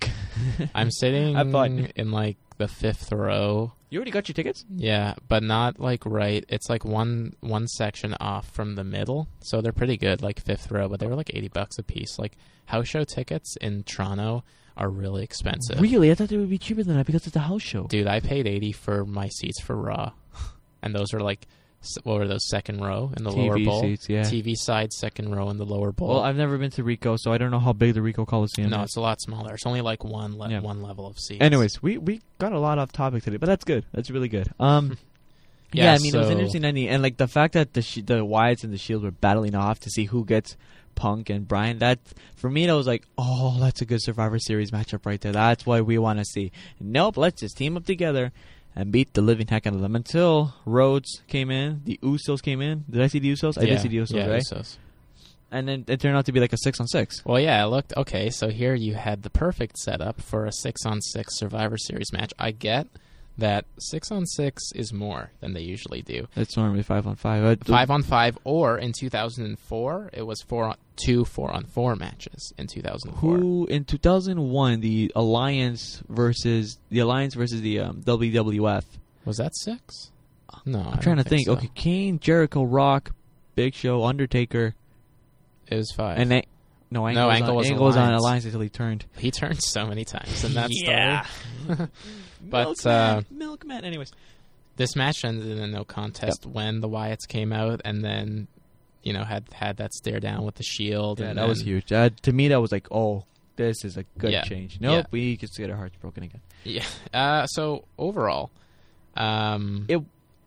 I'm sitting Have fun. in like the fifth row. You already got your tickets? Yeah, but not like right. It's like one one section off from the middle, so they're pretty good, like fifth row. But they were like eighty bucks a piece. Like house show tickets in Toronto are really expensive. Really? I thought they would be cheaper than that because it's a house show. Dude, I paid eighty for my seats for Raw, and those are like, s- what were those, second row in the T V lower bowl? seats, yeah. T V side, second row in the lower bowl. Well, I've never been to Rico, so I don't know how big the Rico Coliseum no, is. it's a lot smaller. It's only like one le- Yeah. one level of seats. Anyways, we, we got a lot off topic today, but that's good. That's really good. Um, yeah, Yeah, I mean, it was so- interesting, ending, and like the fact that the sh- the Wyatts and the Shield were battling off to see who gets Punk and Bryan. That for me, that was like, oh, that's a good Survivor Series matchup right there. That's what we want to see. Nope, let's just team up together and beat the living heck out of them until Rhodes came in, the Usos came in. Did I see the Usos? I yeah, did see the Usos, yeah, right? Usos. And then it turned out to be like a six on six. Well, yeah, it looked okay. So here you had the perfect setup for a six on six Survivor Series match. I get that six on six is more than they usually do. It's normally five on five. I, Five on five, or in two thousand four, it was four on two four on four matches in two thousand four. Who in two thousand one the Alliance versus the Alliance versus the um, W W F? Was that six? No, I'm trying to think. so. Okay, Kane, Jericho, Rock, Big Show, Undertaker, It was five. and a- no, Angle, No, was, Angle on, was Angle was on Alliance. Alliance until he turned. He turned so many times in that Yeah. story. But, Milkman, uh, Milkman. Anyways, This match ended in a no contest when the Wyatts came out, and then, you know, had had that stare down with the Shield. yeah, and that was then- huge. Uh, to me, that was like, oh, this is a good Yeah. change. Nope, Yeah. we just get our hearts broken again. Yeah. Uh, so overall, um, It.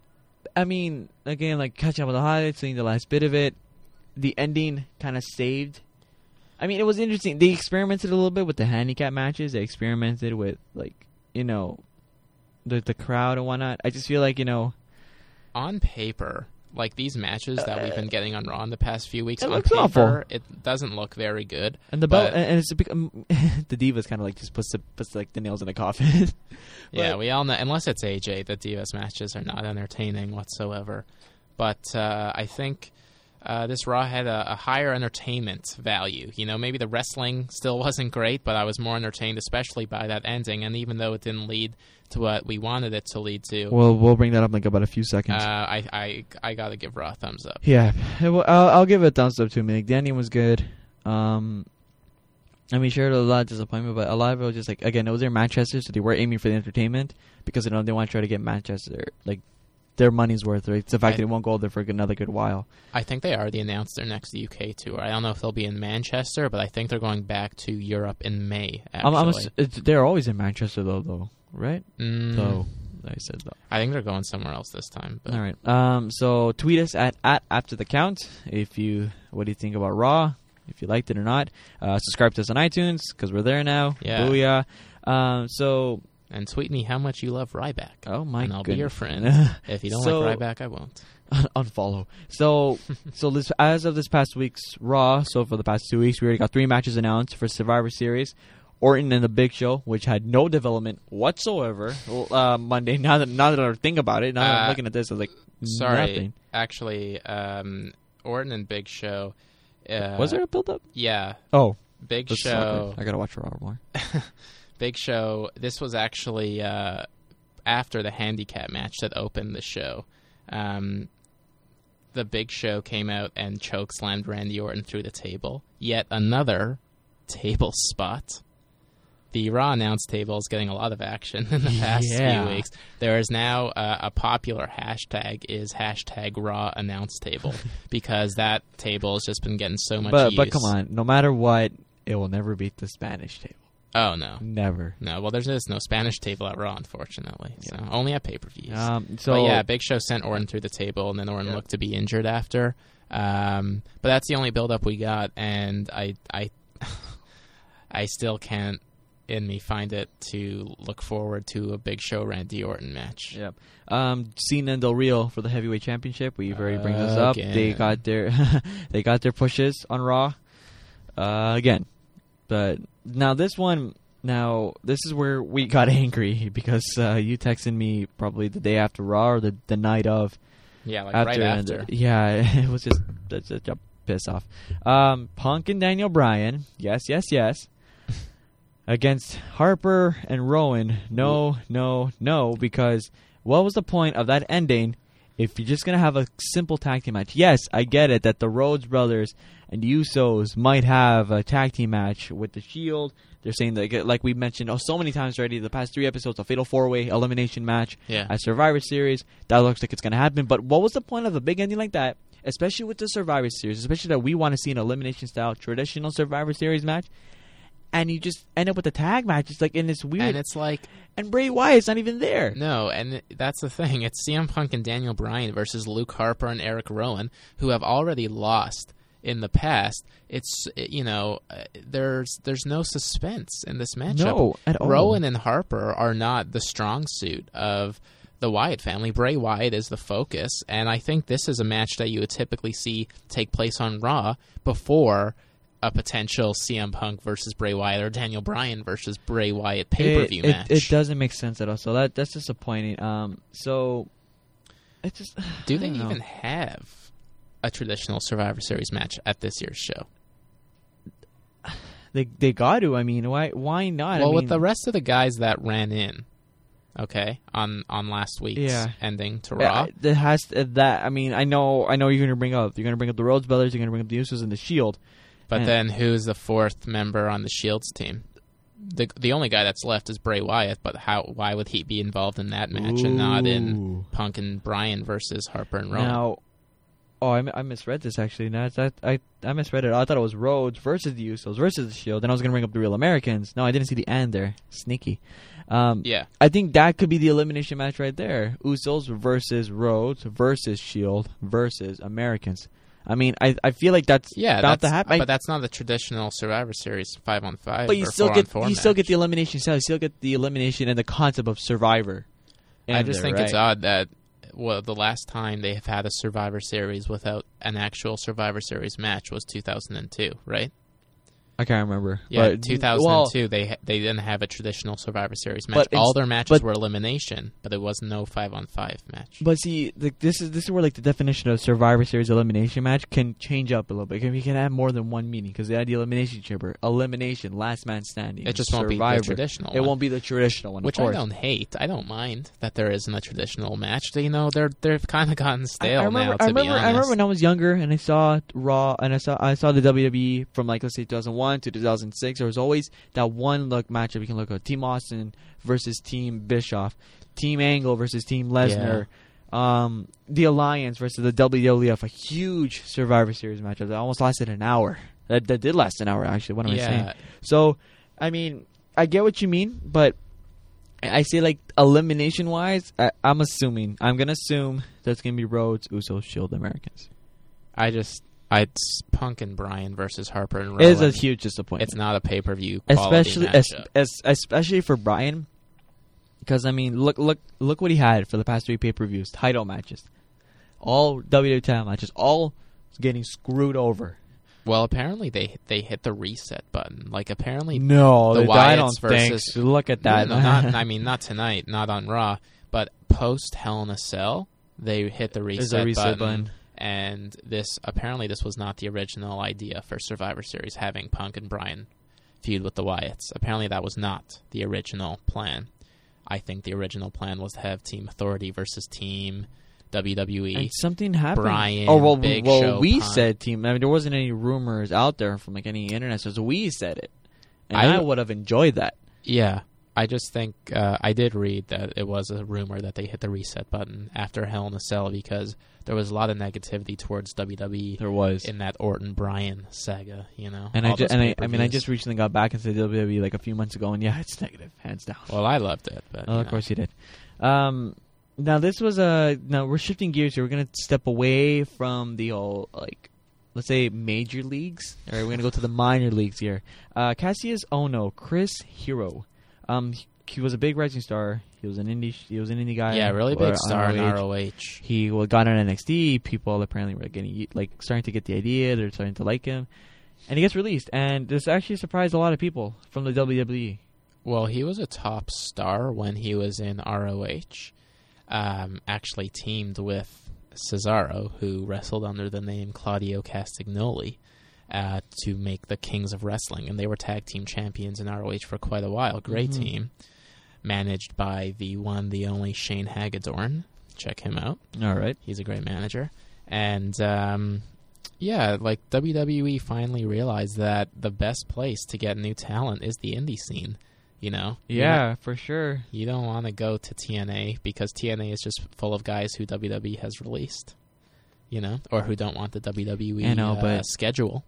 I mean, again, like catching up with the highlights, seeing the last bit of it, the ending kind of saved. I mean, it was interesting. They experimented a little bit with the handicap matches. They experimented with, like, you know, the the crowd and whatnot. I just feel like, you know, on paper, like these matches that we've been getting on Raw in the past few weeks, It on looks paper, awful. it doesn't look very good. and the belt, But- and it's a big, um, the Divas kind of like just puts the, puts like the nails in the coffin. Yeah, But- we all know. Unless it's A J, the Divas matches are not entertaining whatsoever. But uh, I think uh, this Raw had a, a higher entertainment value. You know, maybe the wrestling still wasn't great, but I was more entertained, especially by that ending. And even though it didn't lead to what we wanted it to lead to, Well, we'll bring that up in like about a few uh, seconds. I I I gotta give Raw a thumbs up. Yeah, I'll, I'll give it a thumbs up too. I mean, like, the ending was good. Um, I mean, sure, there was a lot of disappointment, but a lot of it was just like, again, it was their Manchester, so they were aiming for the entertainment because they know they want to try to get Manchester like their money's worth. Right? It's the fact I- that they won't go there for another good while. I think they already announced their next U K tour. I don't know if they'll be in Manchester, but I think they're going back to Europe in May. Actually, I'm, I'm ass- it's, they're always in Manchester though, though, right? Mm, So I said though. I think they're going somewhere else this time. But. All right. Um. So tweet us at at after the count if you what do you think about Raw, if you liked it or not. Uh, subscribe to us on iTunes because we're there now. Yeah. Booyah. Um. So. And tweet me how much you love Ryback. Oh my and I'll goodness. be your friend. If you don't So- like Ryback, I won't. Unfollow. So, so this as of this past week's Raw. So for the past two weeks, we already got three matches announced for Survivor Series. Orton and the Big Show, which had no development whatsoever. Uh, Monday. Now that now that I think about it, now that I'm Uh, looking at this, I was like, Sorry, nothing. actually, um, Orton and Big Show. Uh, Was there a build up? Yeah, Oh, Big that's not Show. good. I gotta watch Raw more. Big Show. This was actually uh, after the handicap match that opened the show. Um, the Big Show came out and choke slammed Randy Orton through the table. Yet another table spot. The Raw announce table is getting a lot of action in the past Yeah. few weeks. There is now uh, a popular hashtag is hashtag Raw announce table because that table has just been getting so much But use. but come on, no matter what, it will never beat the Spanish table. Oh, no. Never. No, well, there's just no Spanish table at Raw, unfortunately. So Yeah. only at pay-per-views. Um. So but yeah, Big Show sent Orton through the table, and then Orton Yeah. looked to be injured after. Um, but that's the only build-up we got, and I, I, I still can't, in me, find it to look forward to a Big Show Randy Orton match. Yep. Um, Cena and Del Rio for the heavyweight championship. We've already bring this up. Again. They got their they got their pushes on Raw. Uh, again, but now this one. Now this is where we got angry because uh, you texted me probably the day after Raw or the the night of. Yeah, like after, right and, after. uh, yeah, it was just that's such a piss off. Um, Punk and Daniel Bryan. Yes, yes, yes. Against Harper and Rowan. No, no, no, because what was the point of that ending if you're just going to have a simple tag team match? Yes, I get it that the Rhodes brothers and the Usos might have a tag team match with the Shield. They're saying that, like we mentioned oh, so many times already, the past three episodes, a fatal four-way elimination match Yeah. at Survivor Series. That looks like it's going to happen. But what was the point of a big ending like that, especially with the Survivor Series, especially that we want to see an elimination-style traditional Survivor Series match? And you just end up with a tag match. It's like, and it's weird. And it's like, And Bray Wyatt's not even there. no, and th- that's the thing. It's C M Punk and Daniel Bryan versus Luke Harper and Eric Rowan, who have already lost in the past. It's, you know, uh, there's there's no suspense in this matchup. No, at all. Rowan and Harper are not the strong suit of the Wyatt family. Bray Wyatt is the focus, and I think this is a match that you would typically see take place on Raw before a potential C M Punk versus Bray Wyatt or Daniel Bryan versus Bray Wyatt pay-per-view it, match. It, it doesn't make sense at all. So that that's disappointing. Um, so it just Do I they don't know. even have a traditional Survivor Series match at this year's show? They they got to. I mean, why why not? well, I with mean, the rest of the guys that ran in, okay, on on last week's Yeah. ending to Yeah, Raw. It has to, that. I mean, I know I know you're gonna bring up you're gonna bring up the Rhodes brothers. You're gonna bring up the Usos and the Shield. But and- then who's the fourth member on the Shield's team? The the only guy that's left is Bray Wyatt, but how? Why would he be involved in that match and not in Ooh. Punk and Bryan versus Harper and Rowan? Now, oh, I, mi- I misread this actually. No, it's- I, I I misread it. I thought it was Rhodes versus the Usos versus the Shield. Then I was gonna bring up the Real Americans. No, I didn't see the and there. Sneaky. Um, Yeah, I think that could be the elimination match right there. Usos versus Rhodes versus Shield versus Americans. I mean, I I feel like that's yeah, about that's, to happen. but that's not the traditional Survivor Series five on five. But you or still four get on four you still match. get the elimination style. You still get the elimination and the concept of Survivor. I in just there, think it's right? odd that well, the last time they have had a Survivor Series without an actual Survivor Series match was two thousand two, right? I can't remember. Yeah, but, two thousand two, well, they ha- they didn't have a traditional Survivor Series match. But it's- All their matches but- were elimination, but it was no five on five match. But see, the, this is this is where like the definition of Survivor Series elimination match can change up a little bit. We can have more than one meaning because they had the elimination chamber, elimination, last man standing. It just Survivor. won't be the traditional It one. won't be the traditional one, Which of I course. don't hate. I don't mind that there isn't a traditional match. You know, they're they've kind of gotten I, stale I remember, now. To I remember, be honest, I remember when I was younger and I saw Raw and I saw I saw the W W E from like let's say two thousand one to two thousand six. There was always that one look matchup you can look at: Team Austin versus Team Bischoff, Team Angle versus Team Lesnar, um, the Alliance versus the W W F. A huge Survivor Series matchup that almost lasted an hour. That that did last an hour actually. What am I Yeah. saying? So, I mean, I get what you mean, but I say like elimination wise, I, I'm assuming I'm gonna assume that's gonna be Rhodes, Usos, Shield, Americans. I just I it's Punk and Bryan versus Harper and It is a Rowan. huge disappointment, It's not a pay per view, especially es- matchup. es- especially for Bryan, because I mean, look look look what he had for the past three pay per views, title matches, all W W E title matches, all getting screwed over. Well, apparently they they hit the reset button. Like apparently, No, the they- I Wyatts don't think. versus- so. Look at that. No, no, not, I mean, not tonight, not on Raw, but post Hell in a Cell, they hit the reset, There's a reset button, button. and this apparently this was not the original idea for Survivor Series, having Punk and Bryan feud with the Wyatts. Apparently, that was not the original plan. I think the original plan was to have Team Authority versus Team W W E. And something happened. Bryan, oh well, Big well Show, we Punk. said team. I mean, there wasn't any rumors out there from like any internet, so we said it, and I, I- would have enjoyed that. Yeah, I just think uh, I did read that it was a rumor that they hit the reset button after Hell in a Cell because there was a lot of negativity towards W W E There was, in that Orton Bryan saga, you know. and I all ju- those and I, I mean, I pay-per-views. just recently got back into W W E like a few months ago, and yeah, it's negative, hands down. Well, I loved it, but Oh, you of know. course you did. Um, now this was a. Now we're shifting gears here. We're gonna step away from the old like, let's say major leagues. All right, we're gonna go to the minor leagues here. Uh, Cassius Ohno, Chris Hero. Um, he, he was a big rising star. He was an indie. He was an indie guy. Yeah, really or big star in R O H. R O H. He well, got on N X T. People apparently were getting like starting to get the idea. They're starting to like him, and he gets released. And this actually surprised a lot of people from the W W E. Well, he was a top star when he was in R O H. Um, actually teamed with Cesaro, who wrestled under the name Claudio Castagnoli, uh, to make the Kings of Wrestling. And they were tag team champions in R O H for quite a while. Great Mhm. team. Managed by the one, the only Shane Hagedorn. Check him out. All right. He's a great manager. And, um, yeah, like W W E finally realized that the best place to get new talent is the indie scene. You know? You're not- Yeah, for sure. you don't want to go to T N A because T N A is just full of guys who W W E has released, you know, or who don't want the W W E I know, uh, but- schedule.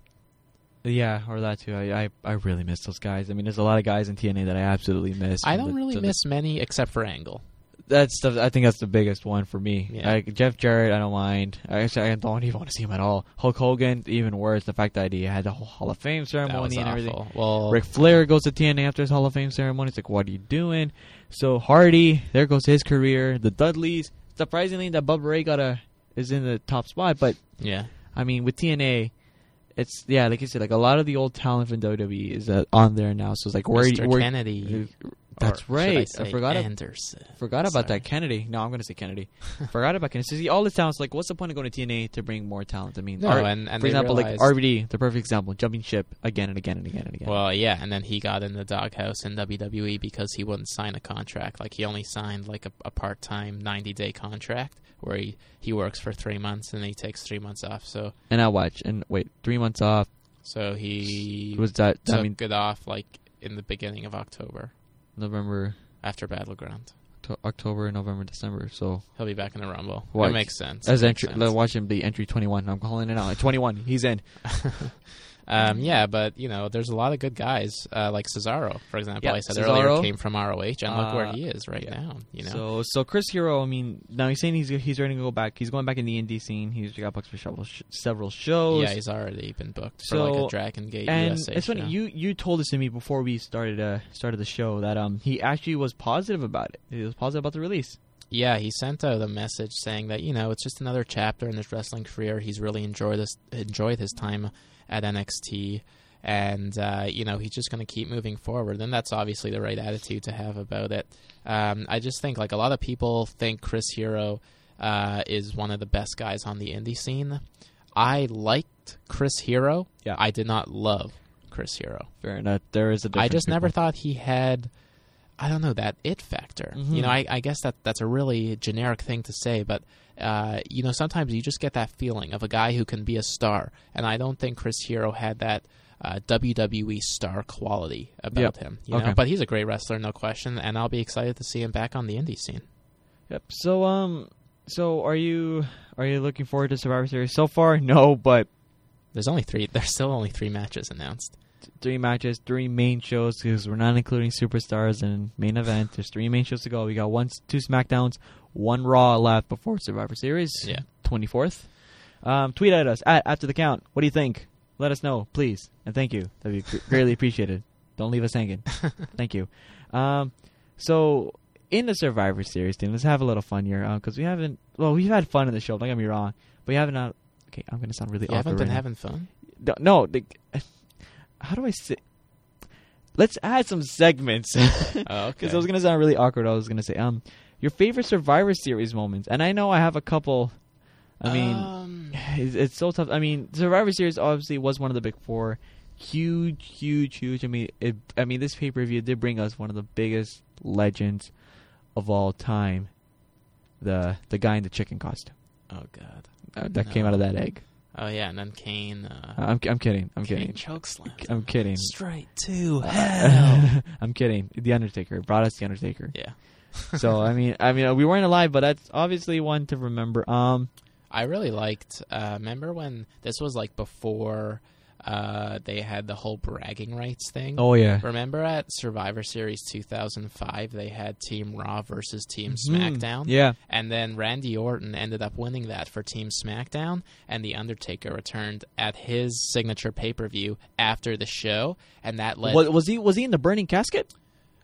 Yeah, or that too. I, I I really miss those guys. I mean, there's a lot of guys in T N A that I absolutely miss. I From don't the- really to the- miss many except for Angle. That's the, I think that's the biggest one for me. Yeah. Like Jeff Jarrett, I don't mind. I actually I don't even want to see him at all. Hulk Hogan, even worse. The fact that he had the whole Hall of Fame That ceremony was and awful. everything. Well, Ric Flair goes to T N A after his Hall of Fame ceremony. It's like, what are you doing? So Hardy, there goes his career. The Dudleys, surprisingly, that Bubba Ray got a is in the top spot. But yeah, I mean, with T N A, it's yeah, like you said, like a lot of the old talent from W W E is uh, on there now. So it's like, where Mister where Kennedy. That's or should right. I, I say forgot ab- Anderson. Forgot about Sorry. that Kennedy. No, I'm going to say Kennedy. Forgot about Kennedy. So see, all this talent's like, what's the point of going to T N A to bring more talent? I mean, No, R- and, and for they example, realized, like R V D, the perfect example, jumping ship again and again and again and again. Well, yeah, and then he got in the doghouse in W W E because he wouldn't sign a contract. Like he only signed like a, a part-time ninety-day contract where he, he works for three months and he takes three months off. So and I watch and wait, three months off. so he Was that? took I mean, it off like in the beginning of October November, after Battleground. to October, November, December. So He'll be back in the Rumble. What? That makes sense. as It makes entry, sense. watch him be entry twenty-one. I'm calling it out. Like twenty-one, he's in. um, yeah, but you know, there's a lot of good guys uh, like Cesaro, for example. Yeah, I said Cesaro. earlier came from R O H, and look where Uh, he is right yeah. now. You know, So, so Chris Hero. I mean, now he's saying he's he's ready to go back. He's going back in the indie scene. He's got booked for several sh- several shows. yeah, he's already been booked for So- like a Dragon Gate and U S A it's funny show. you you told this to me before we started uh started the show that um he actually was positive about it. He was positive about the release. Yeah, he sent out a message saying that, you know, it's just another chapter in his wrestling career. He's really enjoyed this enjoyed his time at N X T, and uh, you know he's just going to keep moving forward. And that's obviously the right attitude to have about it. Um, I just think like a lot of people think Chris Hero uh, is one of the best guys on the indie scene. I liked Chris Hero. Yeah. I did not love Chris Hero. Fair enough. There is a difference. I just never people. thought he had, I don't know, that it factor. Mhm. You know, I, I guess that that's a really generic thing to say, but, uh, you know, sometimes you just get that feeling of a guy who can be a star, and I don't think Chris Hero had that uh, W W E star quality about Yep. him. You Okay. know? But he's a great wrestler, no question, and I'll be excited to see him back on the indie scene. Yep. So um, so are you are you looking forward to Survivor Series so far? No, but There's only three. There's still only three matches announced. three matches, three main shows because we're not including superstars and main event. There's three main shows to go. We got one, two SmackDowns, one Raw left before Survivor Series. Yeah. twenty-fourth. Um, tweet at us at after the count. What do you think? Let us know, please, and thank you. That'd be gr- greatly appreciated. Don't leave us hanging. Thank you. Um, so in the Survivor Series team, let's have a little fun here because we haven't. Well, we've had fun in the show. Don't get me wrong, but we haven't. Uh, okay, I'm gonna sound really You awkward haven't been right now. having fun? No, no the, how do I say? Let's add some segments. Because Oh, okay. I was gonna sound really awkward. I was gonna say, um, your favorite Survivor Series moments, and I know I have a couple. I mean, Um, it's, it's so tough. I mean, Survivor Series obviously was one of the big four, huge, huge, huge. I mean, it, I mean, this pay per view did bring us one of the biggest legends of all time. The the guy in the chicken costume oh, God. uh, that No. came out of that egg. Oh, yeah, and then Kane... Uh, I'm I'm kidding. I'm Kane kidding. chokeslammed. I'm kidding. Straight to Uh, hell. I'm kidding. The Undertaker brought us the Undertaker. Yeah. So I mean, I mean, we weren't alive, but that's obviously one to remember. Um, I really liked. Uh, remember when this was like before uh, they had the whole bragging rights thing? oh yeah, Remember at Survivor Series two thousand five, they had Team Raw versus Team Mhm. SmackDown? Yeah, And then Randy Orton ended up winning that for Team SmackDown, and The Undertaker returned at his signature pay-per-view after the show, and that led... was, was he was he in the burning casket?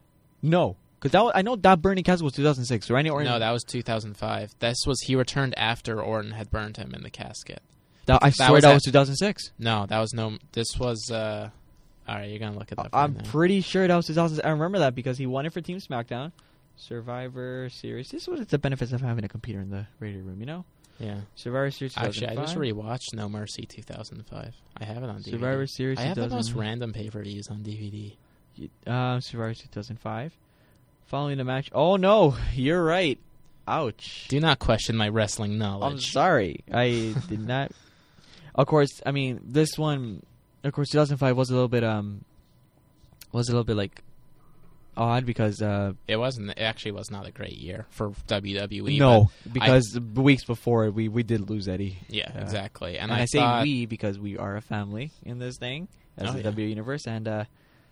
No, because that was, I know that burning casket was two thousand six. Randy Orton. No, that was two thousand five. This was... He returned after Orton had burned him in the casket. That- I that swear was that at- was two thousand six. No, that was no... This was... Uh, all right, you're going to look it up I'm right now. pretty sure that was two thousand six. I remember that because he won it for Team SmackDown. Survivor Series. This is what the benefits of having a computer in the radio room, you know? Yeah. Survivor Series two thousand five. Actually, I just rewatched No Mercy two thousand five. I have it on D V D. Survivor Series I have the most two thousand random pay-per-views on D V D. Uh, Survivor two thousand five. Following the match. Oh, no. You're right. Ouch. Do not question my wrestling knowledge. I'm sorry. I did not. Of course, I mean, this one, of course, two thousand five was a little bit, um, was a little bit, like, odd because, uh, It wasn't. It actually was not a great year for W W E. no, but because the weeks before, we, we did lose Eddie. I, yeah, Uh, exactly. And, And, I, I, say thought, we because we are a family in this thing as Oh, the yeah. W Universe, and, uh,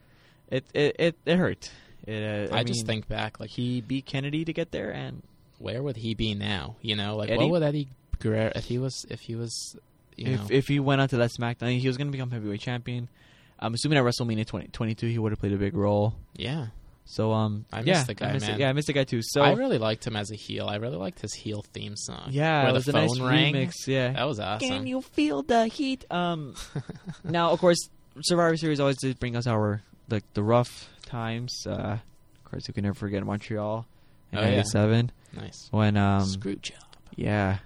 it, it, it, it hurt. It, uh, I, I, just mean, think back, like, he beat Kennedy to get there, and where would he be now? You know, like, Eddie? what would Eddie Guerrero if he was if he was, you if know, if he went on to that SmackDown, he was going to become heavyweight champion. I'm assuming at WrestleMania twenty twenty-two he would have played a big role. yeah. So um, I miss yeah, the guy, I miss it. man. Yeah, I miss the guy too. So I really liked him as a heel. I really liked his heel theme song. yeah, where it was the a nice phone rang. remix. Yeah, That was awesome. Can you feel the heat? Um, now of course, Survivor Series always did bring us our like the rough times. Uh, of course, you can never forget Montreal in Oh, yeah. ninety-seven Nice. when um, Screw job. yeah.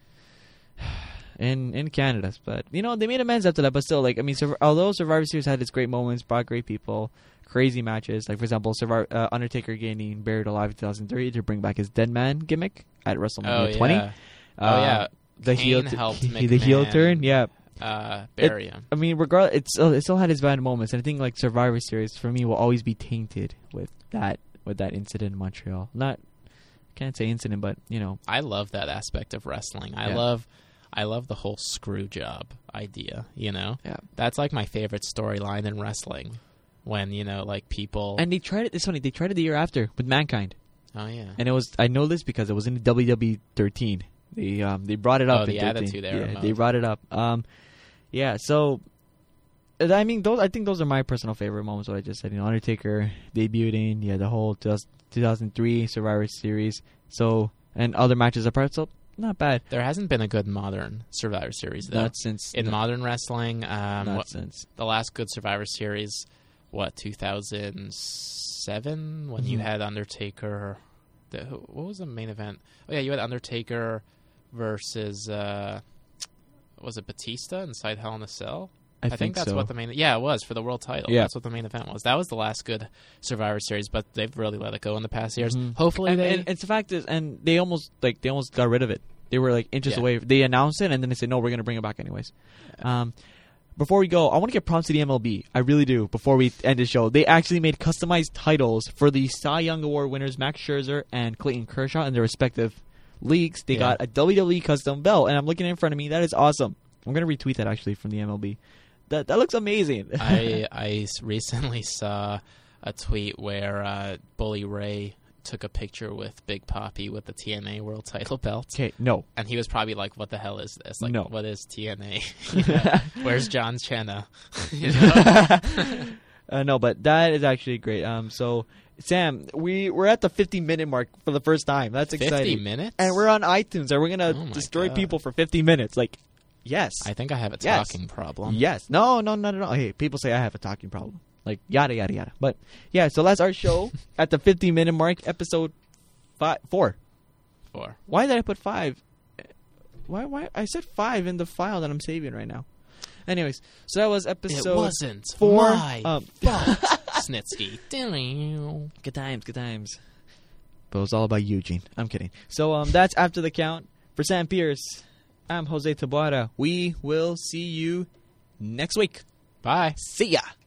In in Canada, but you know they made amends after that. But still, like I mean, Surv- although Survivor Series had its great moments, brought great people, crazy matches. Like for example, Survivor uh, Undertaker gaining Buried Alive in two thousand three to bring back his Dead Man gimmick at WrestleMania Oh twenty. yeah. Uh, oh yeah. the Kane heel t- helped he- the heel McMahon, turn. Yeah, Uh, bury him. I mean, regardless, it still, it still had its bad moments, and I think like Survivor Series for me will always be tainted with that with that incident in Montreal. Not can't say incident, but you know, I love that aspect of wrestling. I Yeah. love I love the whole screw job idea, you know? yeah. That's like my favorite storyline in wrestling. When, you know, like people And they tried it. It's funny. They tried it the year after with Mankind. Oh yeah. And it was I know this because it was in the W W E thirteen. They um they brought it up Oh, in the thirteen. Attitude Era Yeah, mode. they brought it up. Um yeah, so uh, I mean those I think those are my personal favorite moments what I just said. You know, Undertaker debuting, yeah, the whole two thousand three Survivor Series. So and other matches apart. So not bad. There hasn't been a good modern Survivor Series, though. Not since In no, modern wrestling, um, not what, since. the last good Survivor Series, what, two thousand seven? When you Mhm. had Undertaker. The, who- what was the main event? Oh, yeah, you had Undertaker versus, uh, was it Batista inside Hell in a Cell? I, I think, that's so. what the main. Yeah, it was for the world title. Yeah. That's what the main event was. That was the last good Survivor Series, but they've really let it go in the past years. Mhm. Hopefully, And, they. and it's the fact is, and they almost like they almost got rid of it. They were like inches Yeah. away. They announced it, and then they said, "No, we're going to bring it back anyways." Um, before we go, I want to give props to the M L B. I really do. Before we end the show, they actually made customized titles for the Cy Young Award winners Max Scherzer and Clayton Kershaw in their respective leagues. They Yeah. got a W W E custom belt, and I'm looking in front of me. That is awesome. I'm going to retweet that actually from the M L B. That that looks amazing. I I s- recently saw a tweet where uh, Bully Ray took a picture with Big Papi with the T N A World Title belt, Okay, no. and he was probably like, "What the hell is this? Like, No. what is T N A? You know, where's John Cena?" You know? uh, no, but that is actually great. Um, so Sam, we we're at the fifty minute mark for the first time. That's Fifty exciting. minutes, And we're on iTunes, and we're gonna Oh my destroy God. people for fifty minutes. Like, yes, I think I have a Yes. talking problem. yes, no, no, no, no, no. Hey, people say I have a talking problem. Like yada yada yada. But yeah, so that's our show at the fifty minute mark, episode five, four. Four. Why did I put five? Why? Why? I said five in the file that I'm saving right now. Anyways, so that was episode. It wasn't four, my um, fault, Snitsky. Good times, good times. But it was all about Eugene. I'm kidding. So um, that's after the count. For Sam Pierce, I'm Jose Taboada. We will see you next week. Bye. See ya.